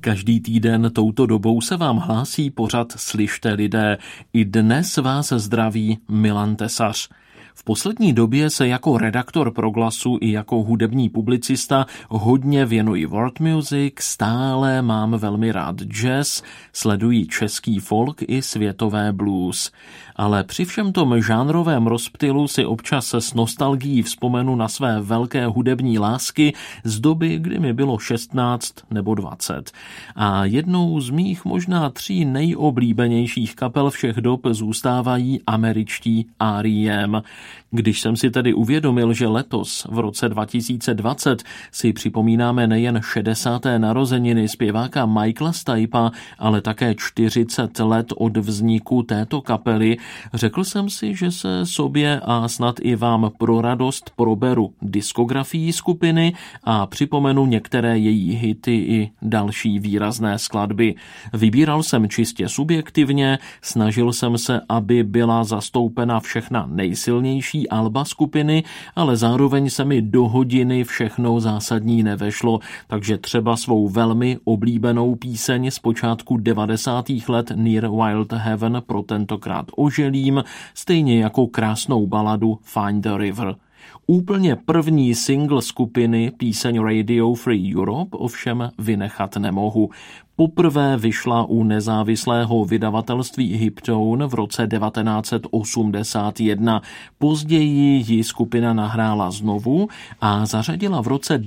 Každý týden touto dobou se vám hlásí pořad Slyšte lidé. I dnes vás zdraví Milan Tesař. V poslední době se jako redaktor Proglasu i jako hudební publicista hodně věnuji world music, stále mám velmi rád jazz, sleduji český folk i světové blues. Ale při všem tom žánrovém rozptylu si občas s nostalgií vzpomenu na své velké hudební lásky z doby, kdy mi bylo 16 nebo 20. A jednou z mých možná 3 nejoblíbenějších kapel všech dob zůstávají američtí R.E.M. Když jsem si tedy uvědomil, že letos v roce 2020 si připomínáme nejen 60. narozeniny zpěváka Michaela Stipe'a, ale také 40 let od vzniku této kapely, řekl jsem si, že se sobě a snad i vám pro radost proberu diskografii skupiny a připomenu některé její hity i další výrazné skladby. Vybíral jsem čistě subjektivně, snažil jsem se, aby byla zastoupena všechna nejsilnější alba skupiny, ale zároveň se mi do hodiny všechno zásadní nevešlo, takže třeba svou velmi oblíbenou píseň z počátku 90. let Near Wild Heaven pro tentokrát oželím, stejně jako krásnou baladu Find the River. Úplně první single skupiny, píseň Radio Free Europe, ovšem vynechat nemohu. Poprvé vyšla u nezávislého vydavatelství Hiptone v roce 1981. Později ji skupina nahrála znovu a zařadila v roce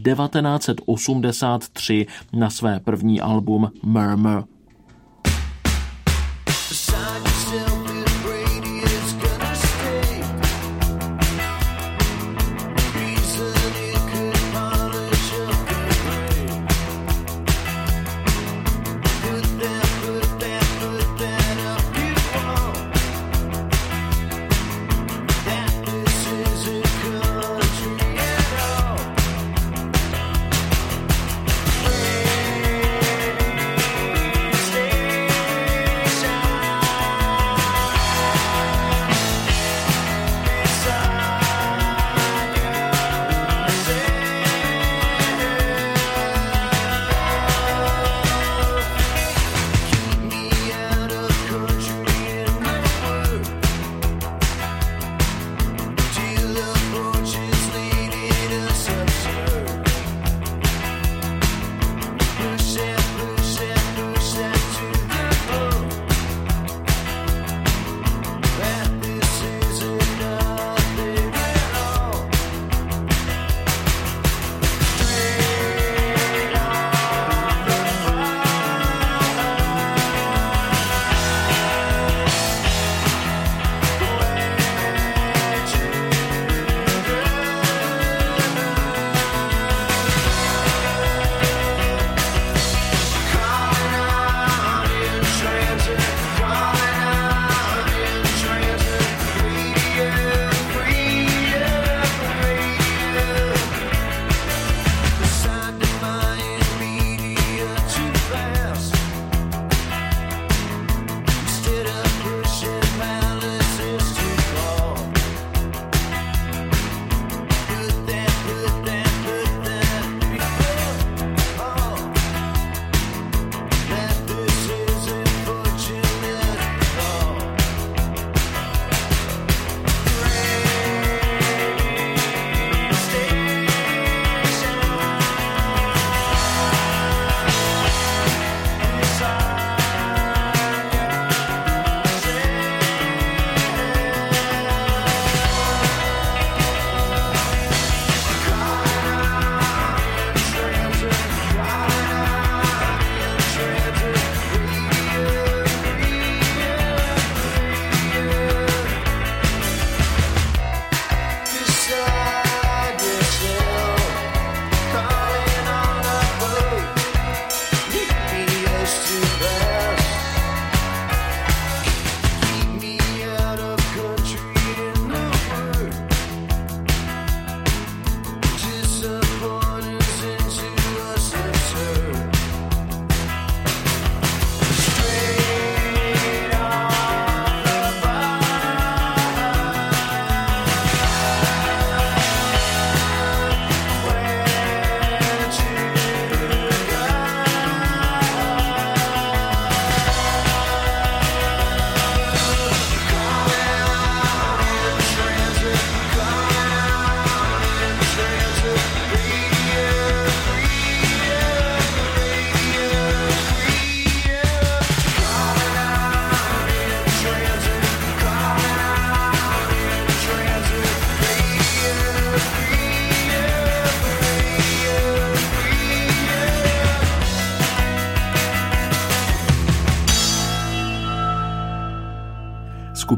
1983 na své první album Murmur.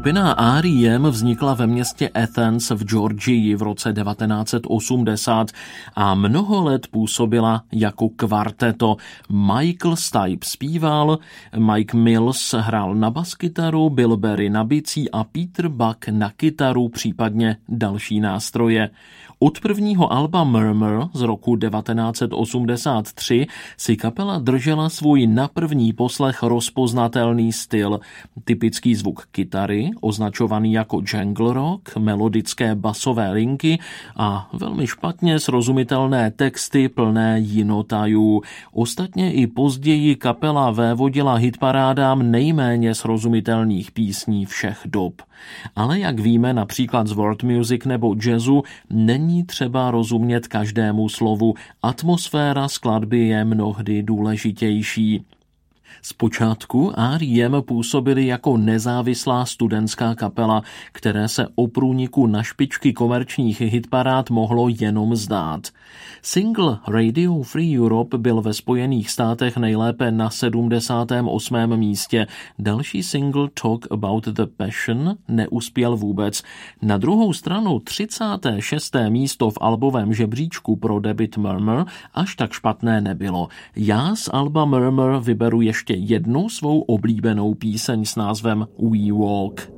Skupina R.E.M. vznikla ve městě Athens v Georgii v roce 1980 a mnoho let působila jako kvarteto. Michael Stipe zpíval, Mike Mills hrál na baskytaru, Bill Berry na bicí a Peter Buck na kytaru, případně další nástroje. Od prvního alba Murmur z roku 1983 si kapela držela svůj na první poslech rozpoznatelný styl. Typický zvuk kytary, označovaný jako jungle rock, melodické basové linky a velmi špatně srozumitelné texty plné jinotajů. Ostatně i později kapela vévodila hitparádám nejméně srozumitelných písní všech dob. Ale jak víme například z world music nebo jazzu, není třeba rozumět každému slovu. Atmosféra skladby je mnohdy důležitější. Zpočátku R.E.M. působili jako nezávislá studentská kapela, které se o průniku na špičky komerčních hitparád mohlo jenom zdát. Single Radio Free Europe byl ve Spojených státech nejlépe na 78. místě. Další single Talk About the Passion neuspěl vůbec. Na druhou stranu 36. místo v albovém žebříčku pro debut Murmur až tak špatné nebylo. Já z alba Murmur vyberu ještě jednu svou oblíbenou píseň s názvem We Walk.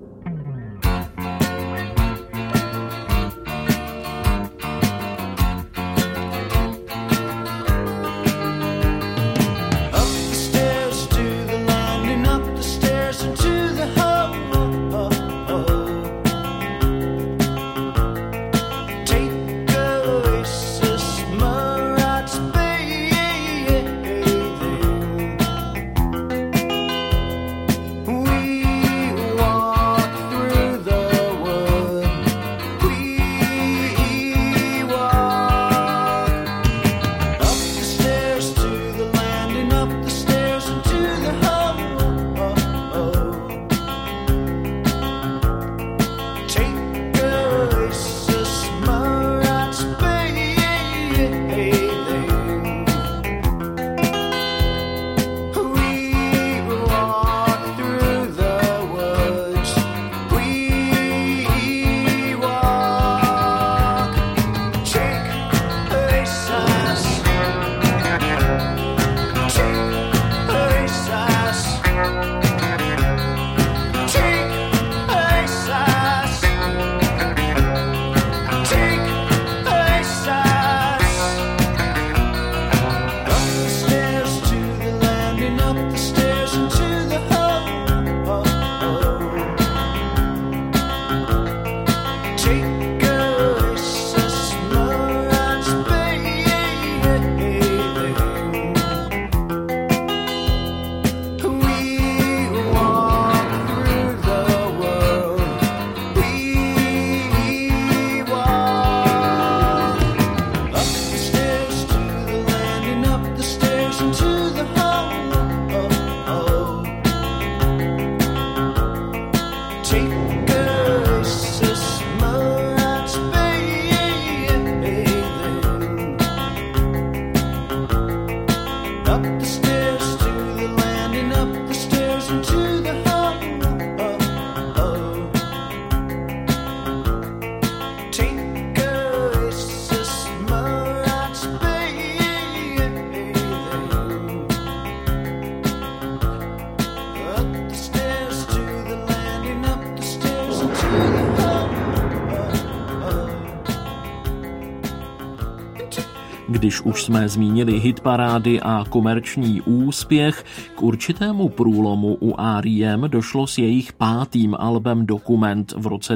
Když už jsme zmínili hitparády a komerční úspěch, k určitému průlomu u R.E.M. došlo s jejich 5. albem Dokument v roce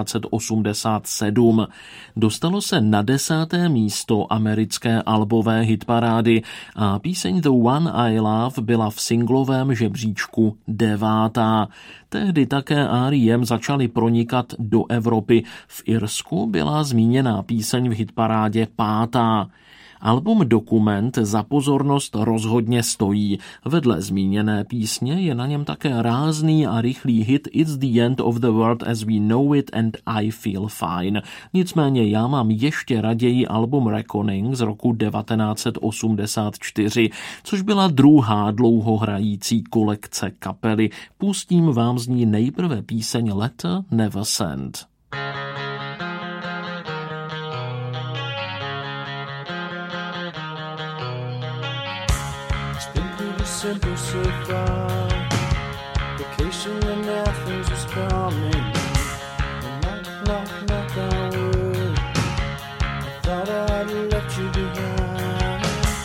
1987. Dostalo se na 10. místo americké albové hitparády a píseň The One I Love byla v singlovém žebříčku 9. Tehdy také R.E.M. začali pronikat do Evropy. V Irsku byla zmíněná píseň v hitparádě 5. Album Dokument za pozornost rozhodně stojí. Vedle zmíněné písně je na něm také rázný a rychlý hit It's the End of the World as We Know It and I Feel Fine. Nicméně já mám ještě raději album Reckoning z roku 1984, což byla druhá dlouhohrající kolekce kapely. Pustím vám z ní nejprve píseň Letter Never Sent. Simple so far. Vacation in Athens is coming. Knock, knock, knock on wood. I thought I'd left you behind.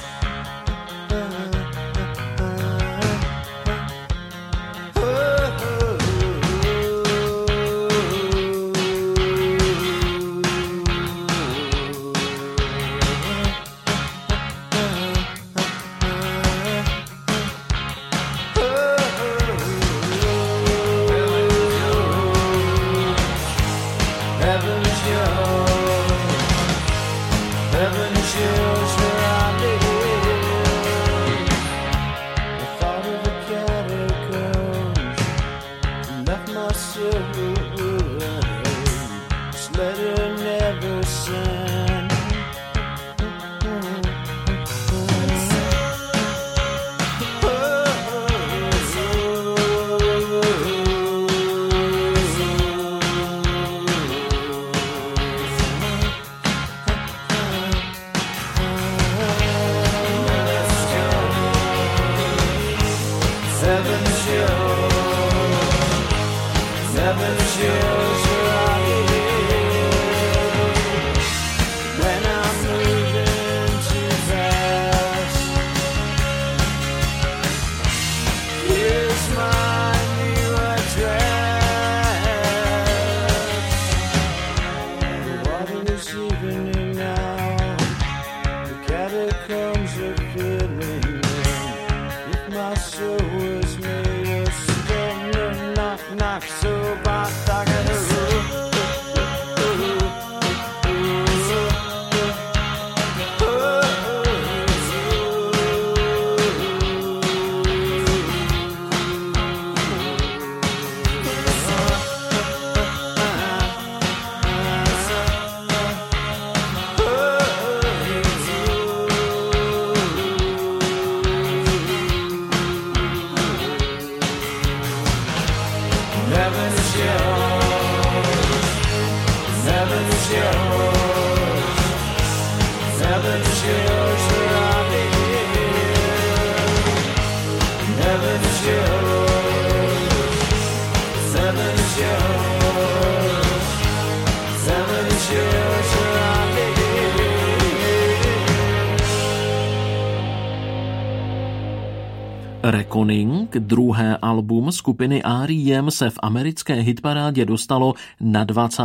Reckoning, druhé album skupiny R.E.M. se v americké hitparádě dostalo na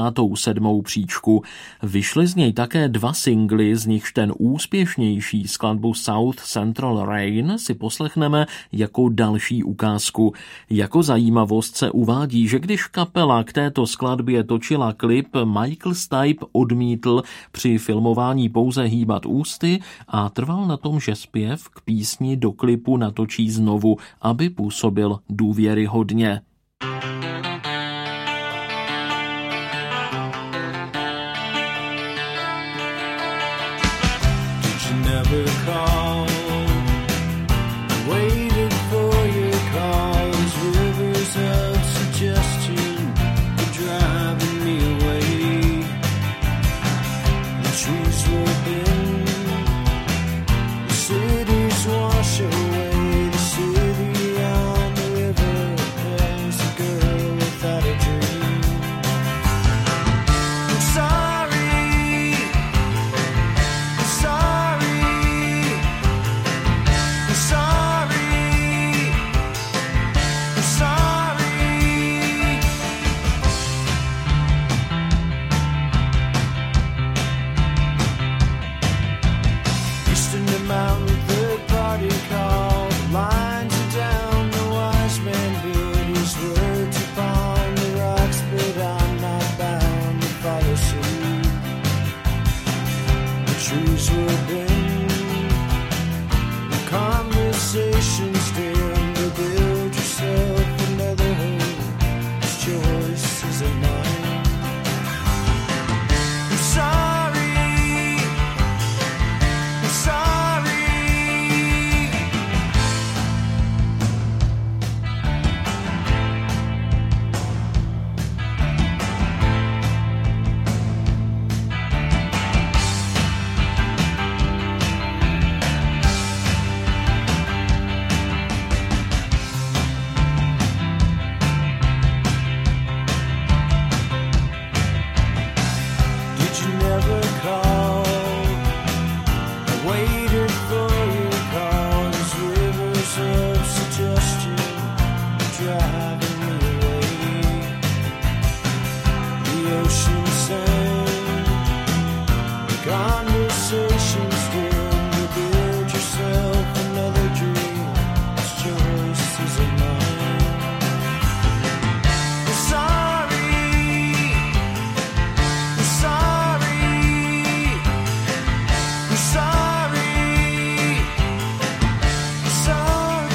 27. příčku. Vyšly z něj také dva singly, z nichž ten úspěšnější skladbu South Central Rain si poslechneme jako další ukázku. Jako zajímavost se uvádí, že když kapela k této skladbě točila klip, Michael Stipe odmítl při filmování pouze hýbat ústy a trval na tom, že zpěv k písni do klipu natočí znovu, aby působil důvěryhodně. ocean sand. Conversations when you build yourself another dream. It's choices of mine. I'm sorry, I'm sorry, I'm sorry, I'm sorry.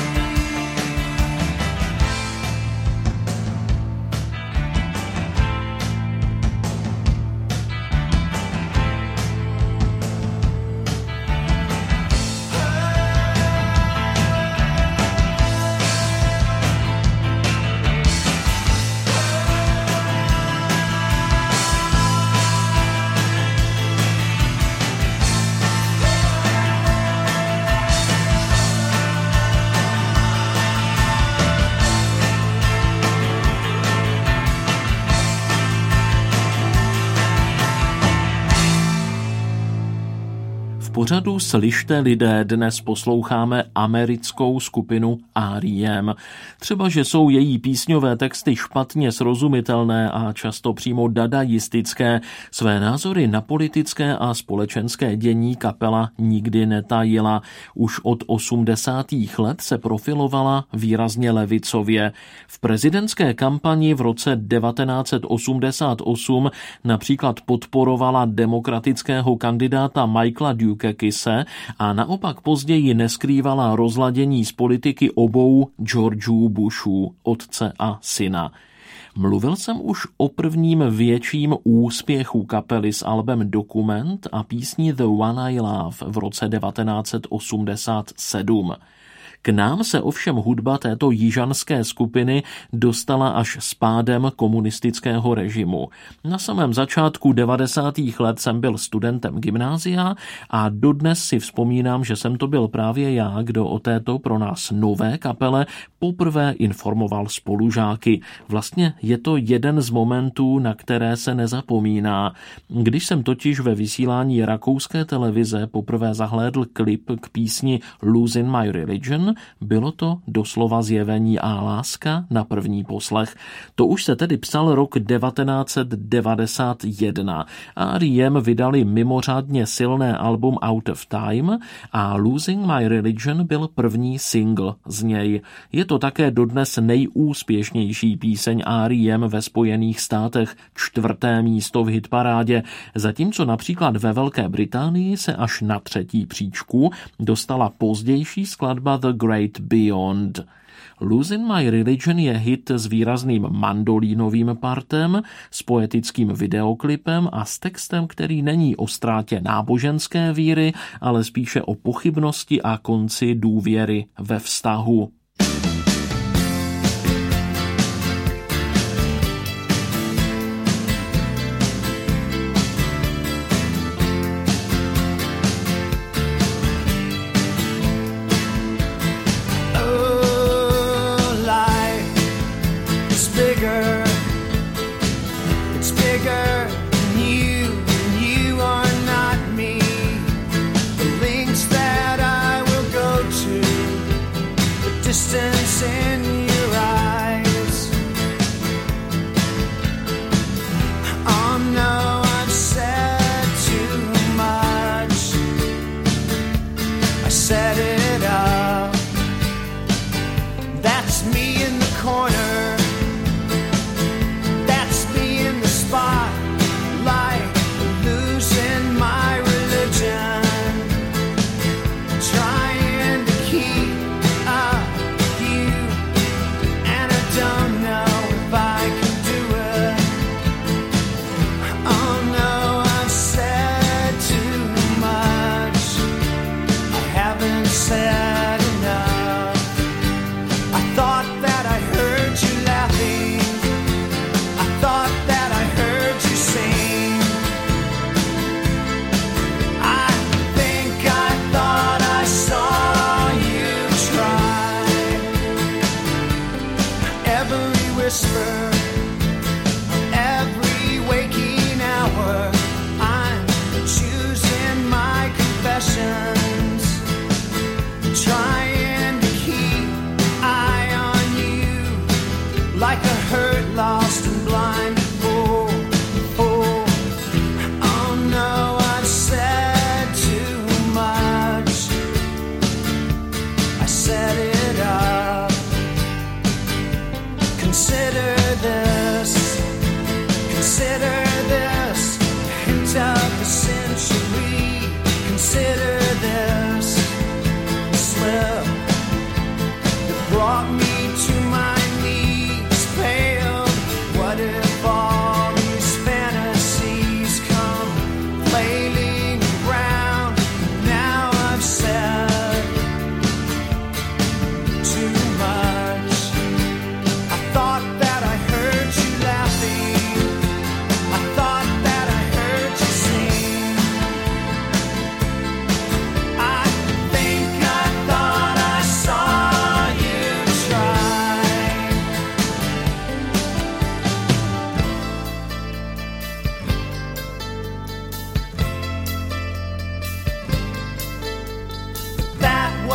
V pořadu Slyšte lidé dnes posloucháme americkou skupinu R.E.M. Třeba, že jsou její písňové texty špatně srozumitelné a často přímo dadaistické, své názory na politické a společenské dění kapela nikdy netajila. Už od 80. let se profilovala výrazně levicově. V prezidentské kampani v roce 1988 například podporovala demokratického kandidáta Michaela Dukakise a naopak později neskrývala rozladění z politiky obou Georgeů Bushů, otce a syna. Mluvil jsem už o prvním větším úspěchu kapely s albem Dokument a písní The One I Love v roce 1987. K nám se ovšem hudba této jižanské skupiny dostala až s pádem komunistického režimu. Na samém začátku 90. let jsem byl studentem gymnázia a dodnes si vzpomínám, že jsem to byl právě já, kdo o této pro nás nové kapele poprvé informoval spolužáky. Vlastně je to jeden z momentů, na které se nezapomíná. Když jsem totiž ve vysílání rakouské televize poprvé zahlédl klip k písni Losing My Religion, bylo to doslova zjevení a láska na první poslech. To už se tedy psal rok 1991. R.E.M. vydali mimořádně silné album Out of Time a Losing My Religion byl první single z něj. Je to také dodnes nejúspěšnější píseň R.E.M. ve Spojených státech, 4. místo v hitparádě, zatímco například ve Velké Británii se až na 3. příčku dostala pozdější skladba The Great Beyond. Losing My Religion je hit s výrazným mandolínovým partem, s poetickým videoklipem a s textem, který není o ztrátě náboženské víry, ale spíše o pochybnosti a konci důvěry ve vztahu.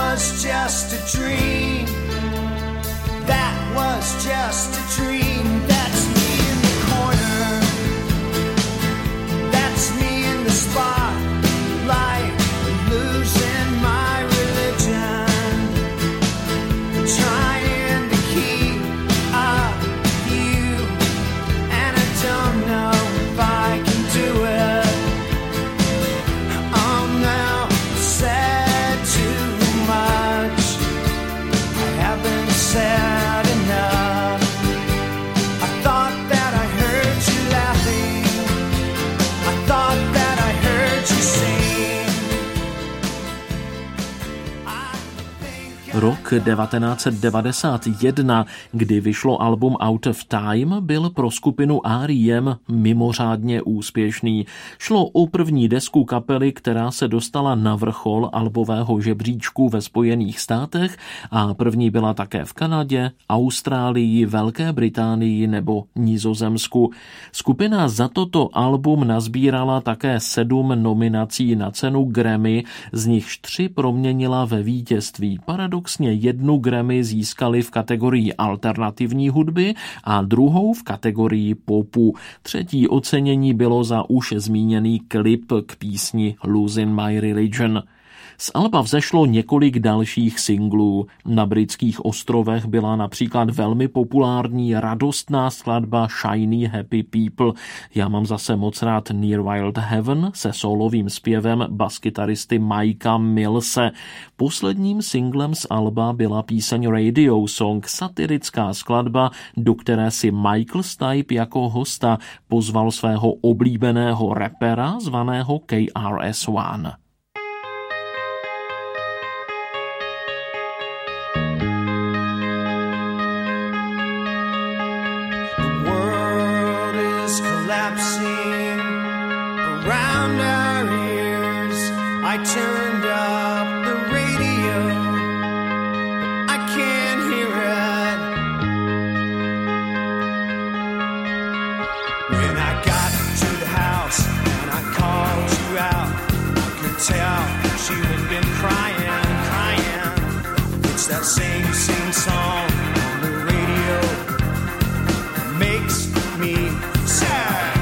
was just a dream. That was just a dream. That's me in the corner. That's me in the spotlight, losing my religion, trying to keep up with you, and I don't know if I can do it. Oh no, said too much. I haven't said enough. I thought that I heard you laughing. I thought that I heard you sing. I think Rok 1991, kdy vyšlo album Out of Time, byl pro skupinu R.E.M. mimořádně úspěšný. Šlo o první desku kapely, která se dostala na vrchol albového žebříčku ve Spojených státech a první byla také v Kanadě, Austrálii, Velké Británii nebo Nizozemsku. Skupina za toto album nazbírala také 7 nominací na cenu Grammy, z nichž 3 proměnila ve vítězství. Paradoxně 1 Grammy získali v kategorii alternativní hudby a 2 v kategorii popu. 3. ocenění bylo za už zmíněný klip k písni Losing My Religion. Z alba vzešlo několik dalších singlů. Na britských ostrovech byla například velmi populární radostná skladba Shiny Happy People. Já mám zase moc rád Near Wild Heaven se solovým zpěvem baskytaristy Mikea Millse. Posledním singlem z alba byla píseň Radio Song, satirická skladba, do které si Michael Stipe jako hosta pozval svého oblíbeného rapera zvaného KRS-One. collapsing around our ears. I turned up the radio, but I can't hear it. When I got to the house and I called you out, I could tell that you had been crying, crying. It's that same song on the radio that makes me sad.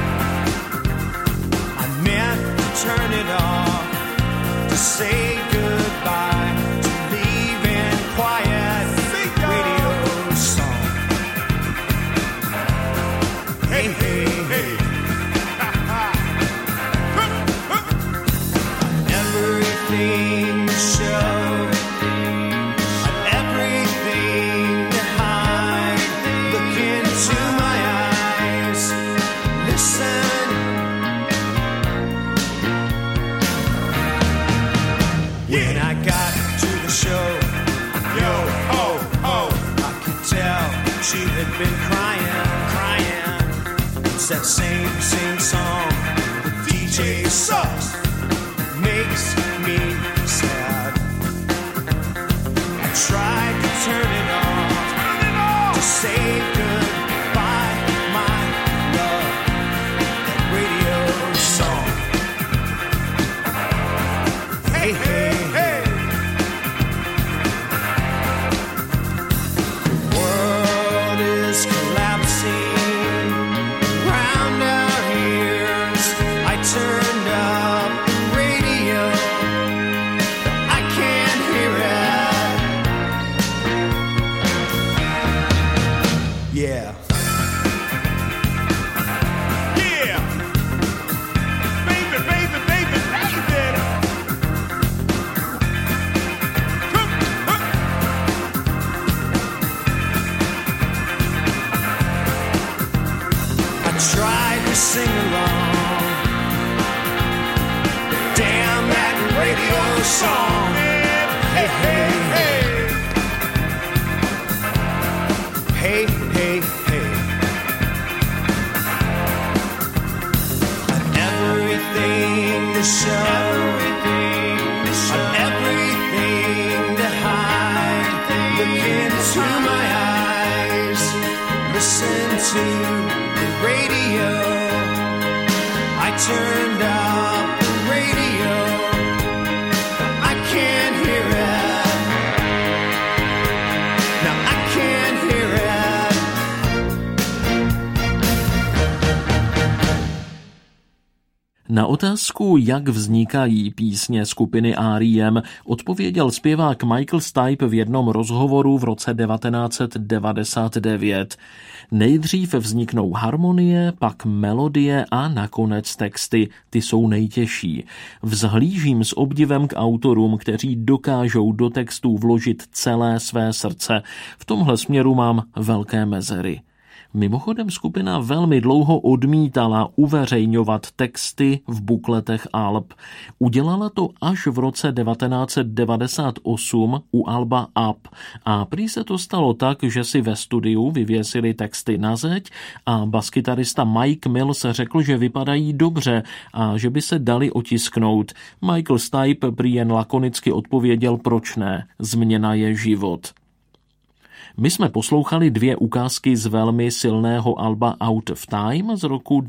I meant to turn it off, to say goodbye, to leave in quiet radio song. Hey, hey, hey. Everything to show, everything to hide. Look into my eyes, listen. When I got to the show, yo, ho, ho, I could tell she had been crying, crying. It's that same song. The DJ sucks, makes me sad. I tried to turn it off, to say goodbye, my love. That radio song. Hey, hey, hey. The world is collapsing around our ears. I turned up the radio, I can't hear it. Yeah. Yeah. Baby, baby, baby, baby. I tried to sing along. Damn that radio song. Hey, hey, hey. Hey, hey, hey. And everything to show, and everything to hide. Look into my eyes, listen to the radio. I turned up the radio, I can't hear it. Na otázku, jak vznikají písně skupiny R.E.M., odpověděl zpěvák Michael Stipe v jednom rozhovoru v roce 1999. Nejdřív vzniknou harmonie, pak melodie a nakonec texty. Ty jsou nejtěžší. Vzhlížím s obdivem k autorům, kteří dokážou do textů vložit celé své srdce. V tomhle směru mám velké mezery. Mimochodem skupina velmi dlouho odmítala uveřejňovat texty v bukletech alb. Udělala to až v roce 1998 u alba Up a prý se to stalo tak, že si ve studiu vyvěsili texty na zeď a baskytarista Mike Mills řekl, že vypadají dobře a že by se dali otisknout. Michael Stipe prý jen lakonicky odpověděl, proč ne, změna je život. My jsme poslouchali 2 ukázky z velmi silného alba Out of Time z roku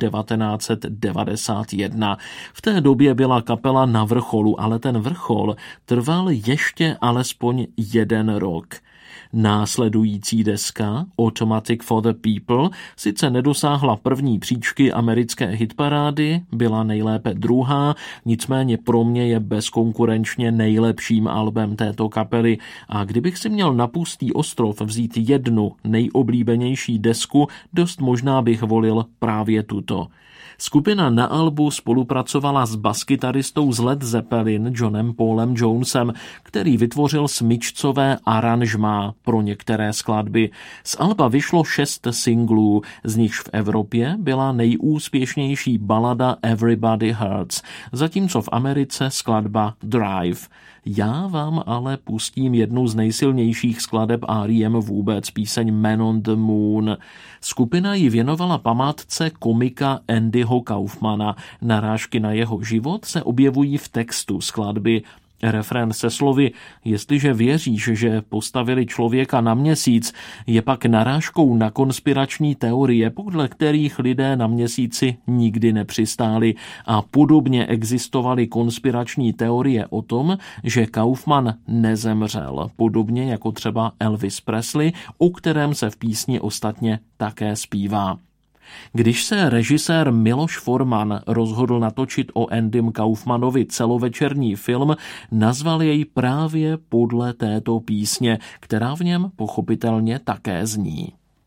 1991. V té době byla kapela na vrcholu, ale ten vrchol trval ještě alespoň 1 rok. Následující deska Automatic for the People sice nedosáhla první příčky americké hitparády, byla nejlépe druhá, nicméně pro mě je bezkonkurenčně nejlepším albem této kapely a kdybych si měl na pustý ostrov vzít jednu nejoblíbenější desku, dost možná bych volil právě tuto. Skupina na albu spolupracovala s baskytaristou z Led Zeppelin Johnem Paulem Jonesem, který vytvořil smyčcové aranžmá pro některé skladby. Z alba vyšlo 6 singlů, z nichž v Evropě byla nejúspěšnější balada Everybody Hurts, zatímco v Americe skladba Drive. Já vám ale pustím jednu z nejsilnějších skladeb R.E.M. vůbec, píseň Man on the Moon. Skupina ji věnovala památce komika Andyho Kaufmana. Narážky na jeho život se objevují v textu skladby. Refrén se slovy, jestliže věříš, že postavili člověka na Měsíc, je pak narážkou na konspirační teorie, podle kterých lidé na Měsíci nikdy nepřistáli a podobně existovaly konspirační teorie o tom, že Kaufman nezemřel, podobně jako třeba Elvis Presley, o kterém se v písni ostatně také zpívá. Když se režisér Miloš Forman rozhodl natočit o Andym Kaufmanovi celovečerní film, nazval jej právě podle této písně, která v něm pochopitelně také zní.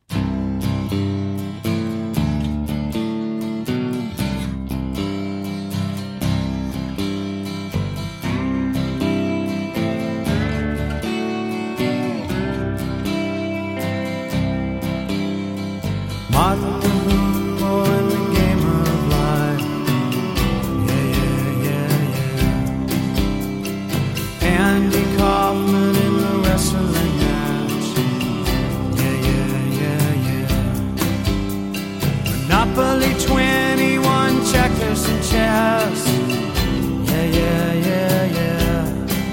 Monopoly 21 checkers and chess. Yeah.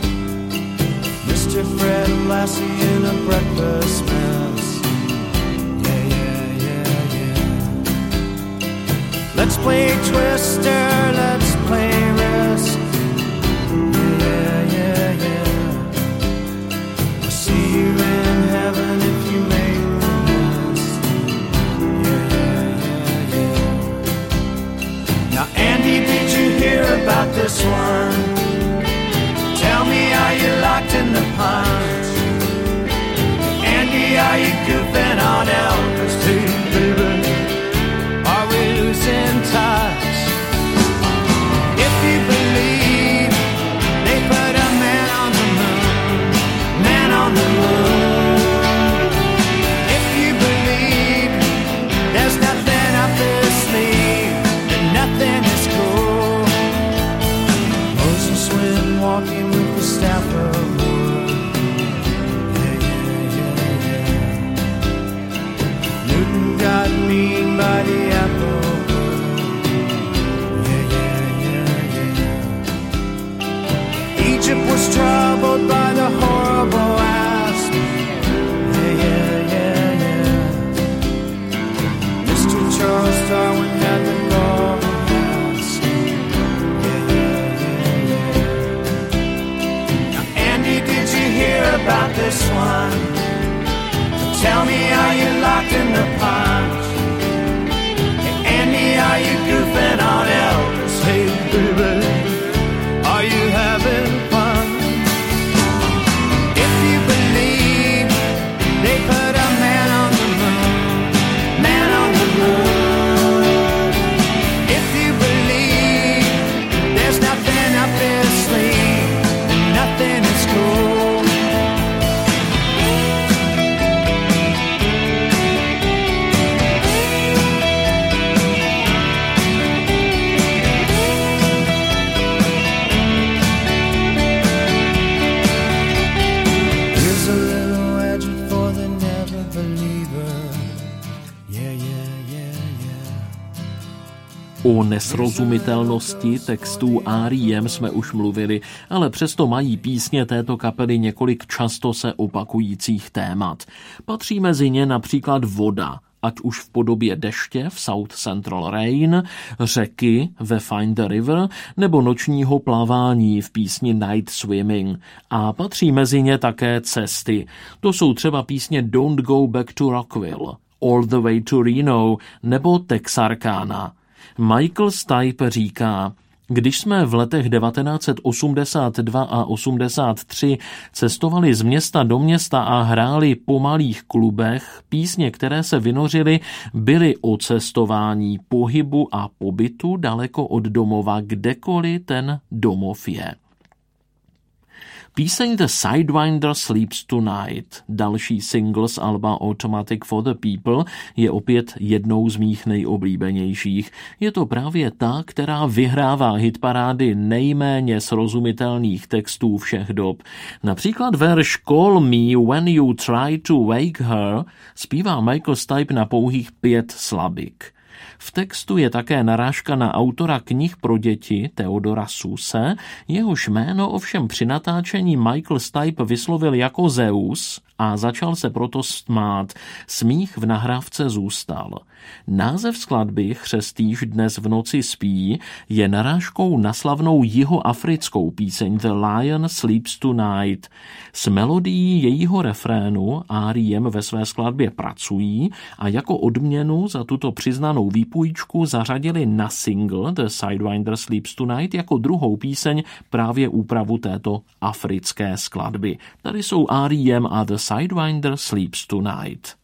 Mr. Fred Lassie in a breakfast mess. Yeah. Let's play Twister, let's play Risk. Yeah. I'll see you in heaven if you make the list. Yeah. Now, Andy, did you hear about this one? Tell me, are you locked in the punch? Andy, are you goofing on Elvis too, baby? Are we losing touch? If you believe they put a man on the moon, man on the moon. If you believe there's nothing up his sleeve and nothing is cool, Moses went walking with the staff of wood. Yeah. nesrozumitelnosti textů R.E.M. jsme už mluvili, ale přesto mají písně této kapely několik často se opakujících témat. Patří mezi ně například voda, ať už v podobě deště v South Central Rain, řeky ve Find the River nebo nočního plavání v písni Night Swimming. A patří mezi ně také cesty. To jsou třeba písně Don't Go Back to Rockville, All the Way to Reno nebo Texarkana. Michael Stipe říká: když jsme v letech 1982 a 83 cestovali z města do města a hráli po malých klubech, písně, které se vynořily, byly o cestování, pohybu a pobytu daleko od domova, kdekoliv ten domov je. Píseň The Sidewinder Sleeps Tonight, další single z alba Automatic for the People, je opět jednou z mých nejoblíbenějších. Je to právě ta, která vyhrává hitparády nejméně srozumitelných textů všech dob. Například verš Call Me When You Try to Wake Her zpívá Michael Stipe na pouhých 5 slabik. V textu je také narážka na autora knih pro děti Theodora Suse, jehož jméno ovšem při natáčení Michael Stipe vyslovil jako Zeus a začal se proto smát. Smích v nahrávce zůstal. Název skladby Chřestýš dnes v noci spí je narážkou na slavnou jihoafrickou píseň The Lion Sleeps Tonight. S melodií jejího refrénu R.E.M. ve své skladbě pracují a jako odměnu za tuto přiznanou výpůjčku zařadili na single The Sidewinder Sleeps Tonight jako druhou píseň právě úpravu této africké skladby. Tady jsou R.E.M. a The Sidewinder Sleeps Tonight.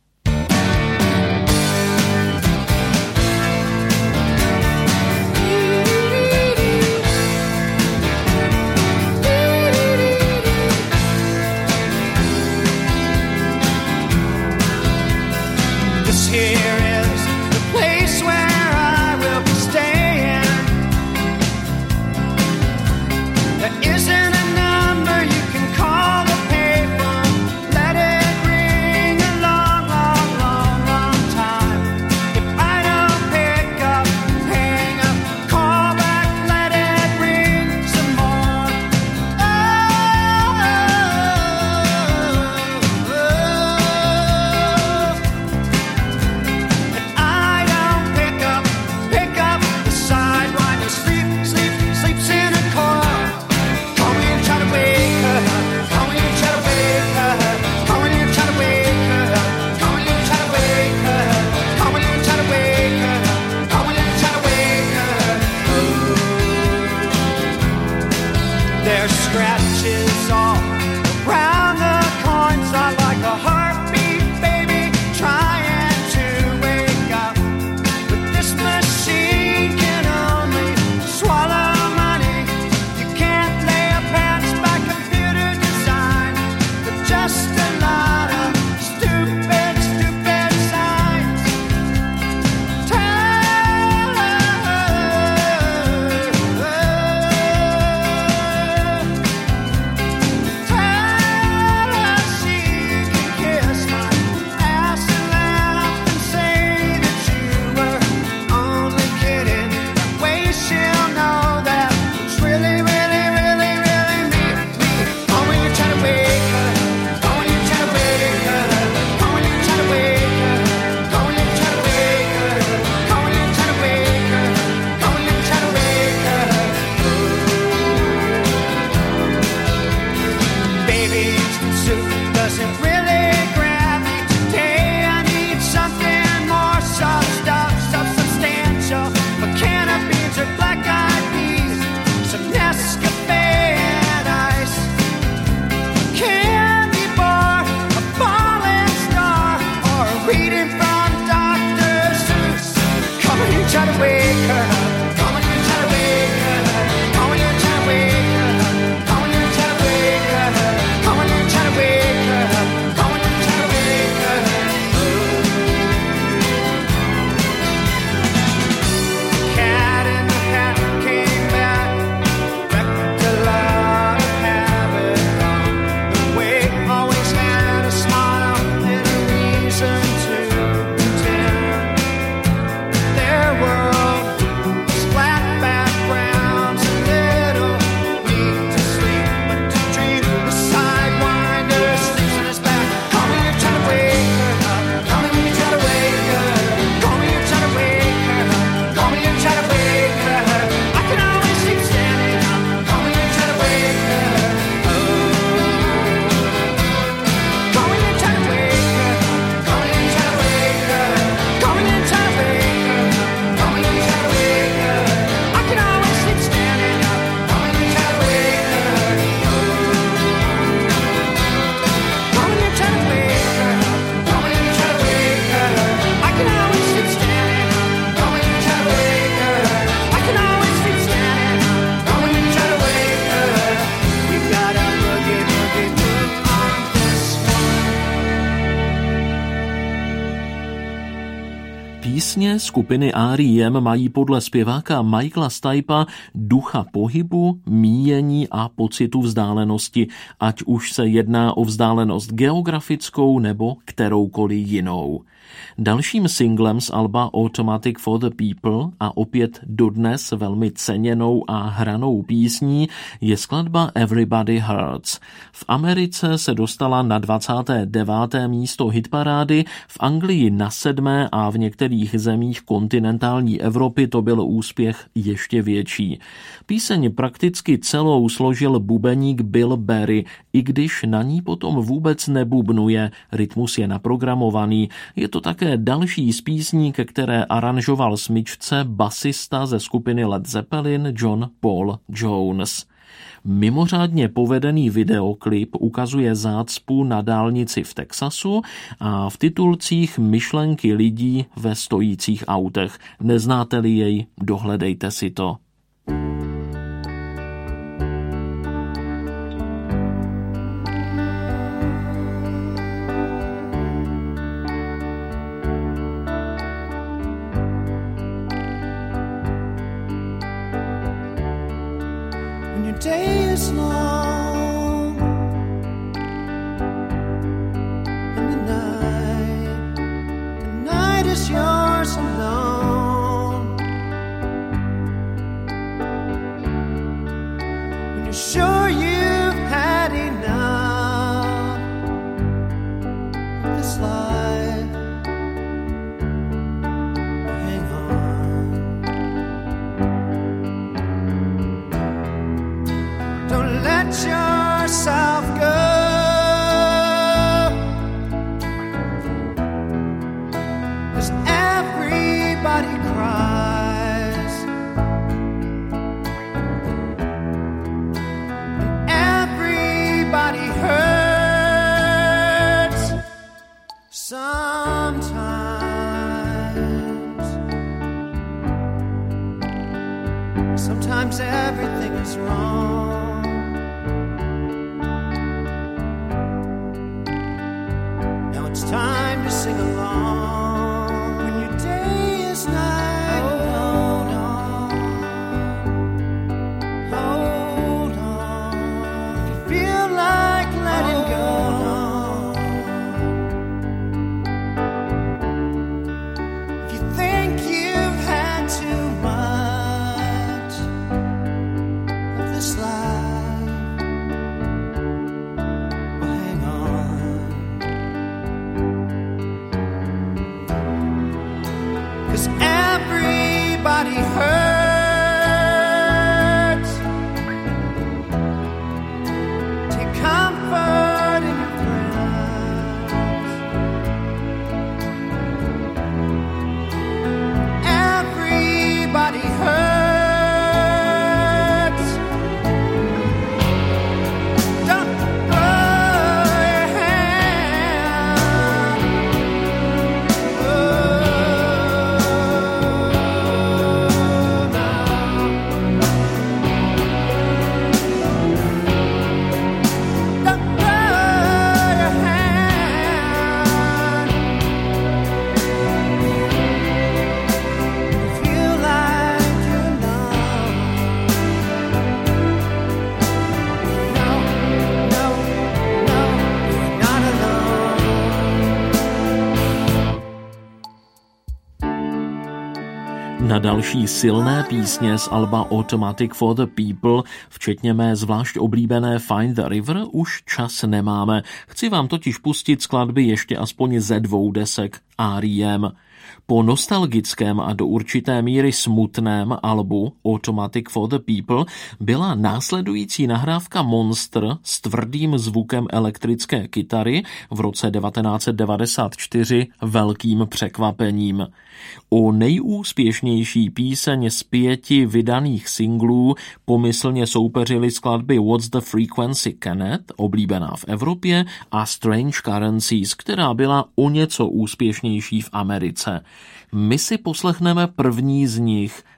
Let it ring along. Lidé skupiny R.E.M. mají podle zpěváka Michaela Stipe'a ducha pohybu, míjení a pocitu vzdálenosti, ať už se jedná o vzdálenost geografickou nebo kteroukoliv jinou. Dalším singlem z alba Automatic for the People a opět dodnes velmi ceněnou a hranou písní je skladba Everybody Hurts. V Americe se dostala na 29. místo hitparády, v Anglii na 7. a v některých zemích kontinentální Evropy to byl úspěch ještě větší. Píseň prakticky celou složil bubeník Bill Berry, i když na ní potom vůbec nebubnuje, rytmus je naprogramovaný. Je to také další z písní, ke které aranžoval smyčce basista ze skupiny Led Zeppelin John Paul Jones. Mimořádně povedený videoklip ukazuje zácpu na dálnici v Texasu a v titulcích myšlenky lidí ve stojících autech. Neznáte-li jej, dohledejte si to. Day is long and the night is yours alone. When you're sure you've had enough of this life, hang on. Don't let yourself go. 'Cause everybody cries and everybody hurts sometimes. Sometimes everything is wrong. It's time to sing along. When your day is night, hold on, hold on. If you feel like letting go, if you think you've had too much of this life, well, hang on. 'Cause everybody hurts. Take comfort in your friends. Everybody hurts. Don't throw your hand. Na další silné písně z alba Automatic for the People, včetně mé zvlášť oblíbené Find the River, už čas nemáme. Chci vám totiž pustit skladby ještě aspoň ze 2 desek R.E.M. Po nostalgickém a do určité míry smutném albu Automatic for the People byla následující nahrávka Monster s tvrdým zvukem elektrické kytary v roce 1994 velkým překvapením. O nejúspěšnější píseň z 5 vydaných singlů pomyslně soupeřily skladby What's the Frequency Kenneth, oblíbená v Evropě, a Strange Currencies, která byla o něco úspěšnější v Americe. My si poslechneme první z nich,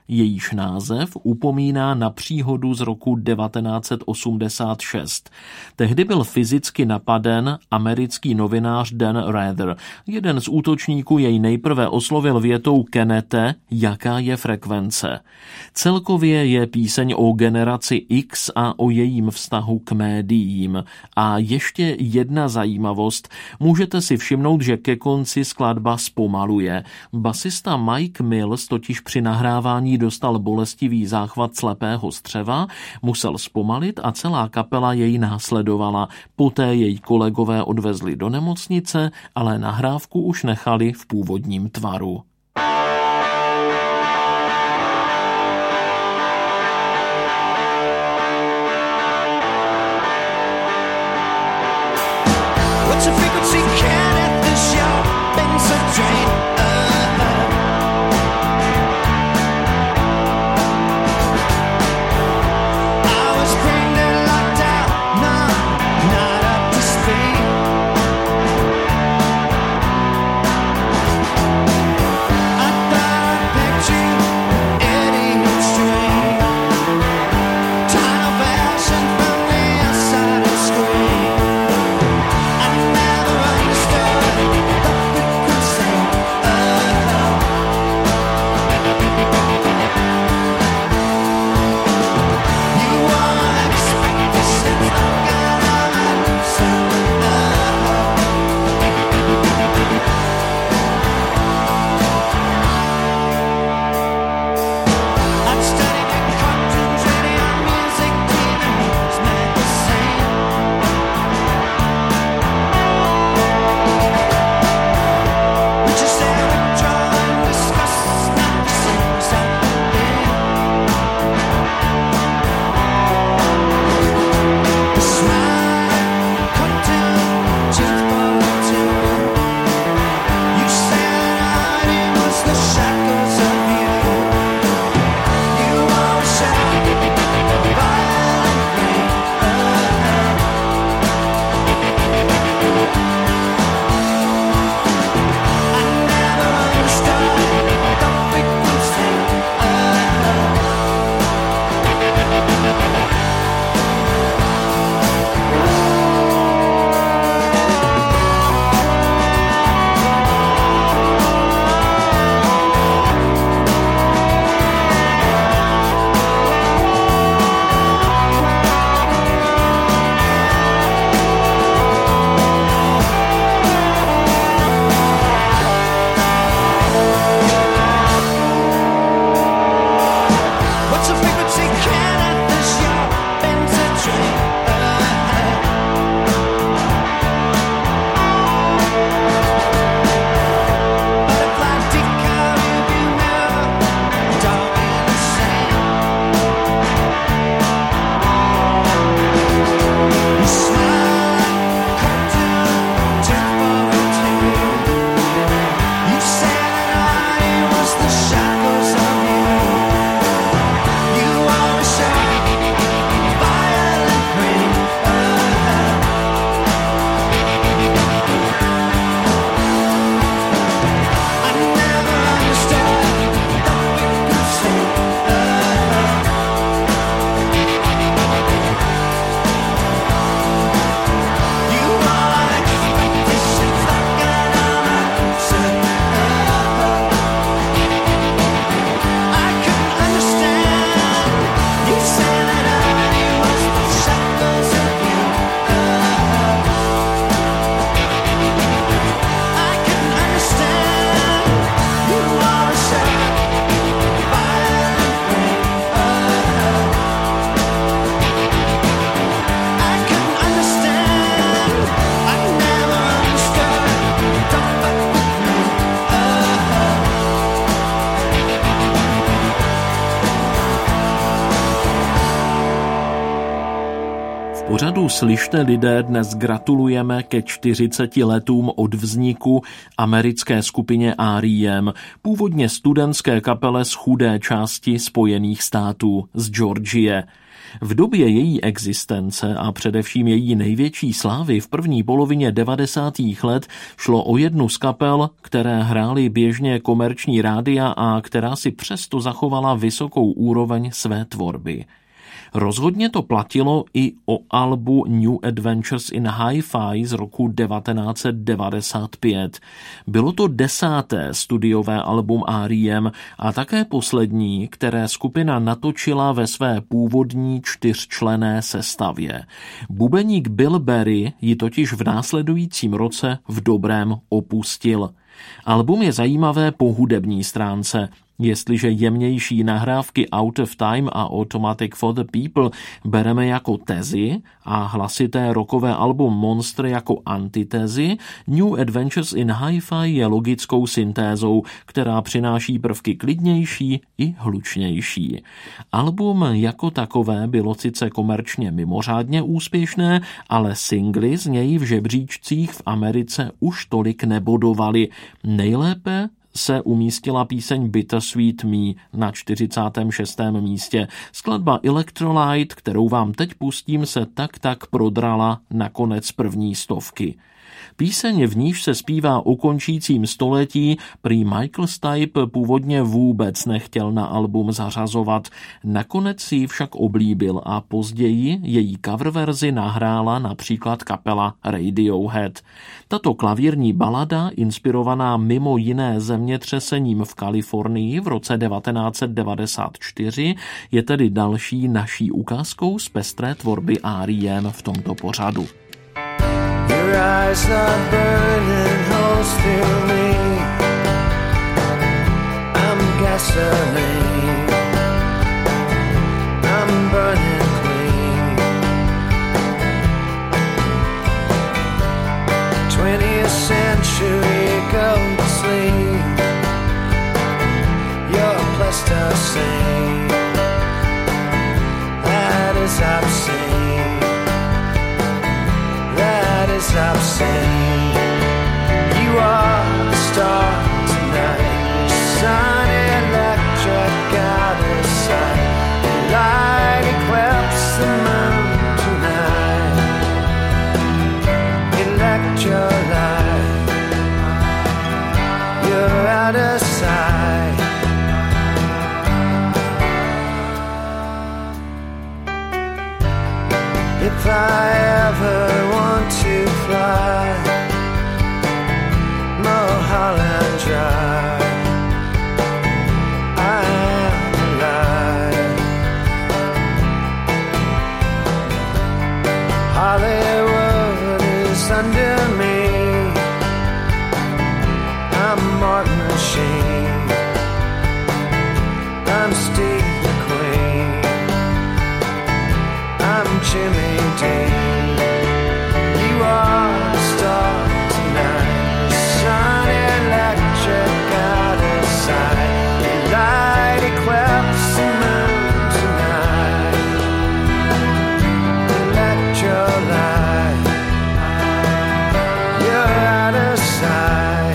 Jejíž název upomíná na příhodu z roku 1986. Tehdy byl fyzicky napaden americký novinář Dan Rather. Jeden z útočníků jej nejprve oslovil větou Kennete, jaká je frekvence. Celkově je píseň o generaci X a o jejím vztahu k médiím. A ještě jedna zajímavost. Můžete si všimnout, že ke konci skladba zpomaluje. Basista Mike Mills totiž při nahrávání dostal bolestivý záchvat slepého střeva, musel zpomalit a celá kapela jej následovala. Poté její kolegové odvezli do nemocnice, ale nahrávku už nechali v původním tvaru. What's the frequency? Can it this your things are drained? I was brained and locked out, not up to speed. pořadu Slyšte lidé dnes gratulujeme ke 40 letům od vzniku americké skupině R.E.M., původně studentské kapele z chudé části Spojených států, z Georgie. V době její existence a především její největší slávy v první polovině 90. let šlo o jednu z kapel, které hrály běžně komerční rádia a která si přesto zachovala vysokou úroveň své tvorby. Rozhodně to platilo i o albu New Adventures in Hi-Fi z roku 1995. Bylo to 10. studiové album R.E.M. a také poslední, které skupina natočila ve své původní 4členné sestavě. Bubeník Bill Berry ji totiž v následujícím roce v dobrém opustil. Album je zajímavé po hudební stránce. Jestliže jemnější nahrávky Out of Time a Automatic for the People bereme jako tezi a hlasité rockové album Monster jako antitezi, New Adventures in Hi-Fi je logickou syntézou, která přináší prvky klidnější i hlučnější. Album jako takové bylo sice komerčně mimořádně úspěšné, ale singly z něj v žebříčcích v Americe už tolik nebodovaly. Nejlépe se umístila píseň Bittersweet Me na 46. místě. Skladba Electrolyte, kterou vám teď pustím, se tak prodrala na konec první stovky. Píseň, v níž se zpívá o končícím století, prý Michael Stipe původně vůbec nechtěl na album zařazovat. Nakonec si ji však oblíbil a později její coververzi nahrála například kapela Radiohead. Tato klavírní balada, inspirovaná mimo jiné zemětřesením v Kalifornii v roce 1994, je tedy další naší ukázkou z pestré tvorby R.E.M. v tomto pořadu. Your eyes are burning holes through me. I'm gasoline. I'm burning clean. 20th century go to sleep. You're plasticine. That is obscene. That is obscene. You are the star tonight. Sun electric out of sight. Light eclipse the moon tonight. Electrolyte. You're out of sight. If I ever want to fly Mulholland Drive, I am alive. Hollywood is under me. I'm Martin Sheen. I'm Steve McQueen. I'm Jimmy Dean. You are the star tonight. Sun electric out of sight. Light eclipse the moon tonight. Electrolyte. You're out of sight.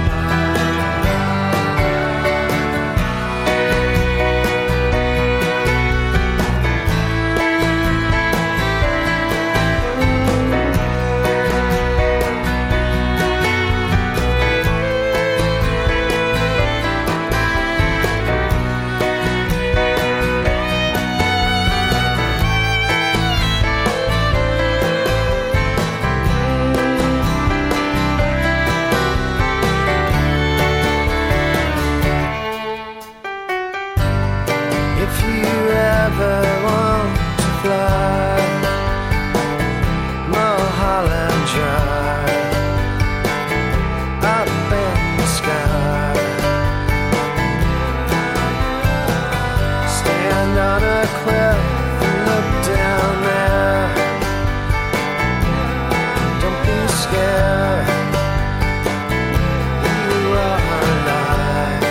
If you ever want to fly Mulholland Drive up in the sky, stand on a cliff and look down there. Don't be scared. You are alive.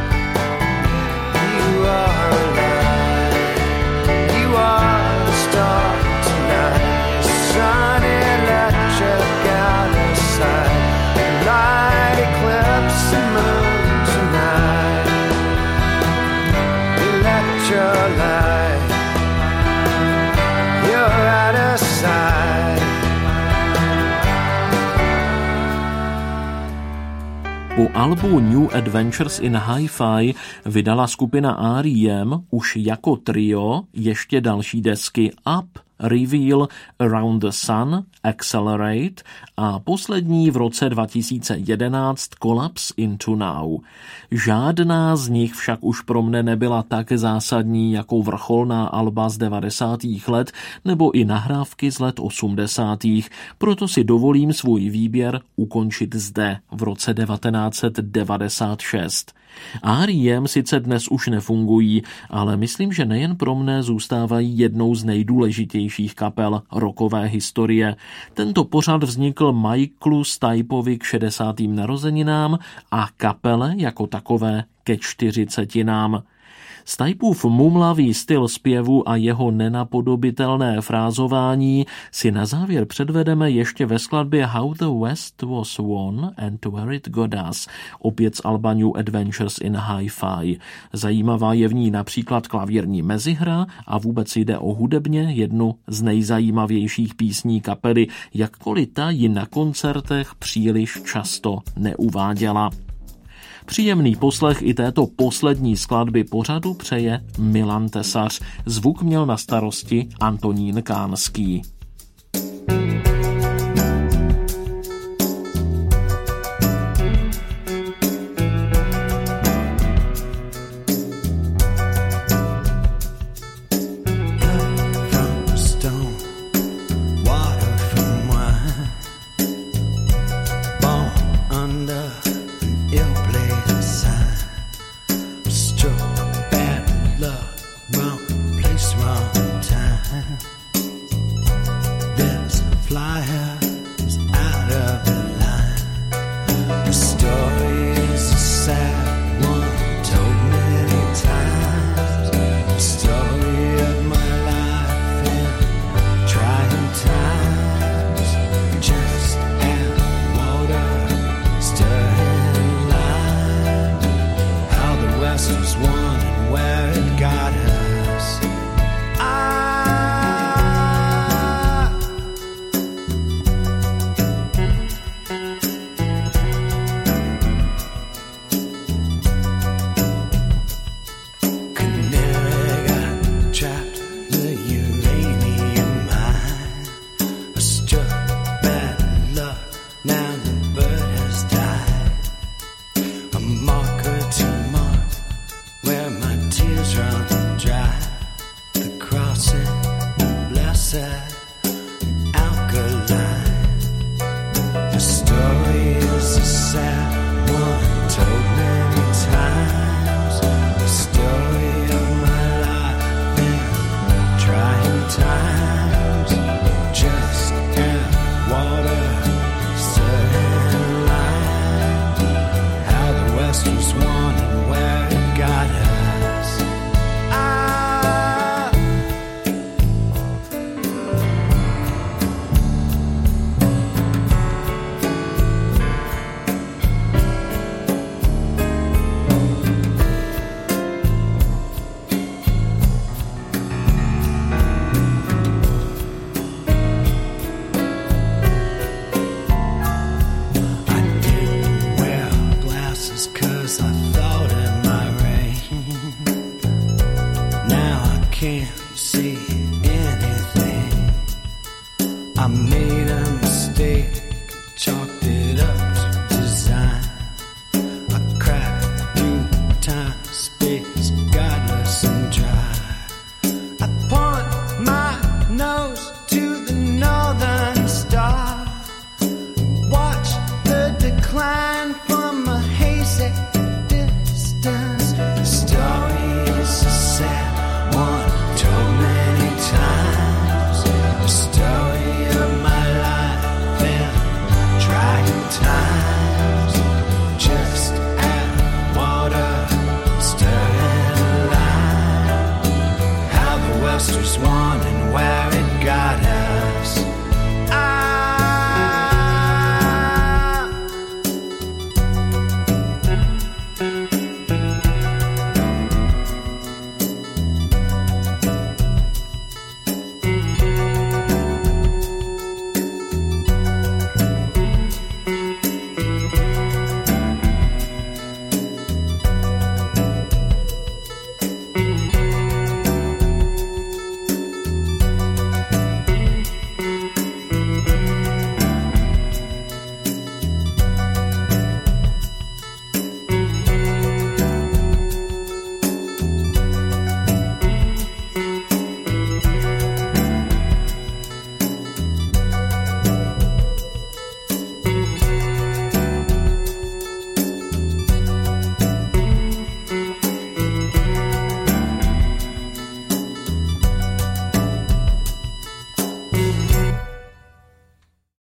You are alive. You are the star Po albu New Adventures in Hi-Fi vydala skupina R.E.M. už jako trio ještě další desky Up, Reveal, Around the Sun, Accelerate a poslední v roce 2011 Collapse into Now. Žádná z nich však už pro mne nebyla tak zásadní jako vrcholná alba z 90. let nebo i nahrávky z let 80. Proto si dovolím svůj výběr ukončit zde v roce 1996. R.E.M. sice dnes už nefungují, ale myslím, že nejen pro mne zůstávají jednou z nejdůležitějších kapel rockové historie. Tento pořad vznikl Michaelu Stipeovi k 60. narozeninám a kapele jako takové ke 40. Stipeův mumlavý styl zpěvu a jeho nenapodobitelné frázování si na závěr předvedeme ještě ve skladbě How the West Was Won and Where It Got Us, opět z alba New Adventures in Hi-Fi. Zajímavá je v ní například klavírní mezihra a vůbec jde o hudebně jednu z nejzajímavějších písní kapely, jakkoliv ta ji na koncertech příliš často neuváděla. Příjemný poslech i této poslední skladby pořadu přeje Milan Tesař. Zvuk měl na starosti Antonín Kánský. West was won and where it got us.